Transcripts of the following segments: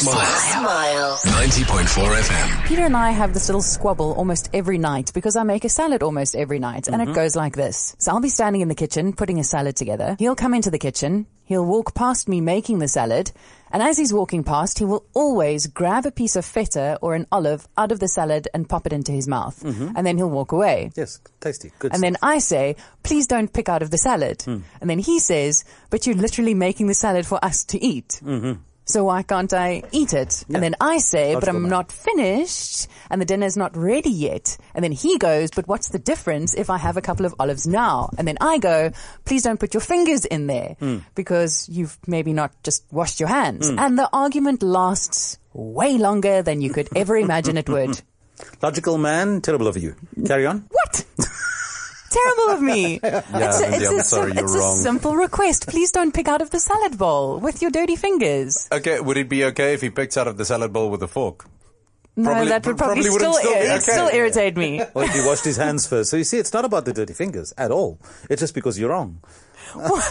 Smile. 90.4 FM. Peter and I have this little squabble almost every night because I make a salad almost every night, and it goes like this. So I'll be standing in the kitchen putting a salad together. He'll come into the kitchen. He'll walk past me making the salad, and as he's walking past, he will always grab a piece of feta or an olive out of the salad and pop it into his mouth, and then he'll walk away. Yes, tasty. Good. And then I say, please don't pick out of the salad. And then he says, but you're literally making the salad for us to eat. So why can't I eat it? Yeah. And then I say, but I'm man. not finished and the dinner's not ready yet. And then he goes, but what's the difference if I have a couple of olives now? And then I go, please don't put your fingers in there because you've maybe not just washed your hands. And the argument lasts way longer than you could ever imagine it would. Logical man, terrible of you. Carry on. What? Terrible of me. It's a simple request. Please don't pick out of the salad bowl with your dirty fingers. Okay, would it be okay if he picks out of the salad bowl with a fork? No, that would probably still irritate me. Or if he washed his hands first. So you see, it's not about the dirty fingers at all. It's just because you're wrong. No.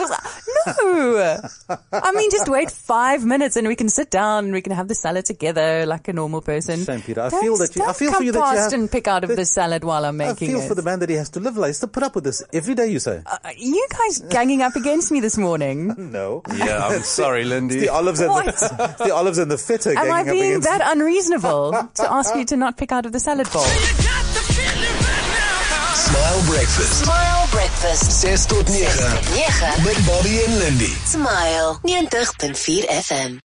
I mean, just wait 5 minutes and we can sit down and we can have the salad together like a normal person. Shame, Peter. I feel for you that you have and pick out of the salad while I'm making it. I feel for the man that he has to live like. He has to put up with this every day, you say. You guys ganging up against me this morning. No. Yeah, I'm sorry, Lindy. It's the olives and the feta. Am I being that unreasonable to ask you to not pick out of the salad bowl? Smile Breakfast. Smile Breakfast. 6 tot 9. Met Bobby en Lindy. Smile 90.4 FM.